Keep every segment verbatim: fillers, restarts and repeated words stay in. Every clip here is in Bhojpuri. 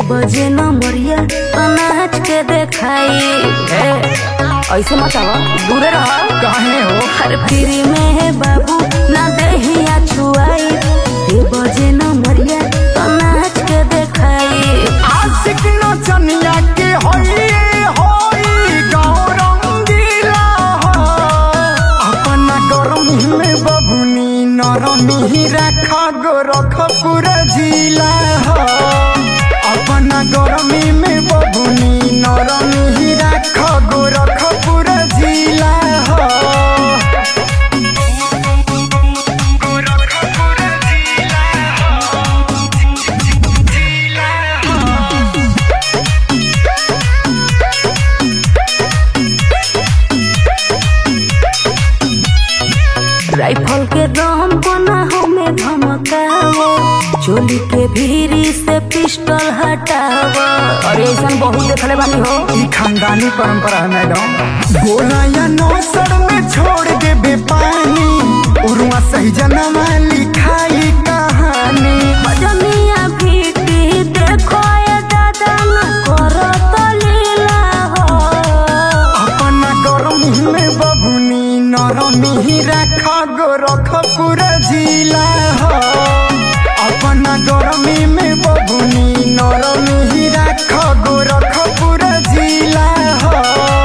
बजे नंबरिया नाच के देखाई। ऐसे मत आवा, दूरे रहा। काहे हो? हर फ्री में है बाबू ना दहिया छुआई। ये बजे नंबरिया नाच के देखाई। आशिक नचनिया के होई होई गाँव रंगीला हो। अपना गरमी में बबुनी नरमी रखा गोरखपुर जिला हो। अपना गरमी में बबुनी नरमी रखा गोरखपुर जिला हो। राइफल के दम बना हमें धमकावो। चोली के भीरी से पिस्टल हटावो। अरे ऐसा बहुत देखले बानी हो। ई खानदानी परंपरा है मैडम। गोला या नौसर में छोड़ देबे पानी। उरुआ सही जनमा लिखाई कहानी। बजनिया भीटी देखो ये दादा न करो तो लीला हो। अपना गरमी में बबुनी नरमी रखा गोरखपुर जिला हो। अपना गरमी में बबुनी नरमी रखा गोरखपुर जिला हो।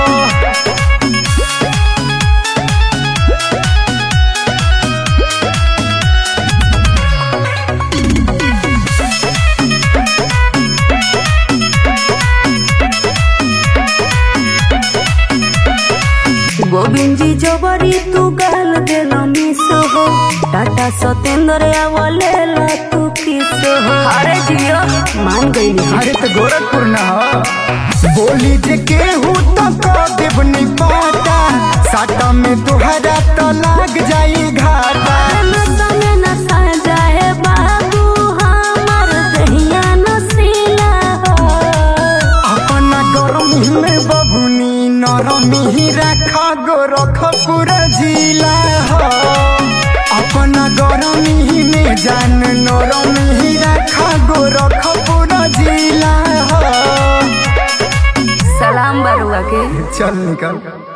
गोविंद जी जबरी तू गाल देल मिस हो। टाटा सतेंद्र आवले ला तू किस हो। अरे जियो मान गई। अरे तो गोरखपुर न हो। बोली जे केहू तो कह देव नहीं पाता। साटा में तुहरा तो लाग जाई घाटा। नशा नशा जाए बाबू हमार दहिया नसीला हो। अपना गरमी में बबुनी नरमी रखा गोरखपुर जिला हो। अपना गरमी में जान नरमी रखा गोरखपुर जिला हो। सलाम बरुआ के। चल निकल।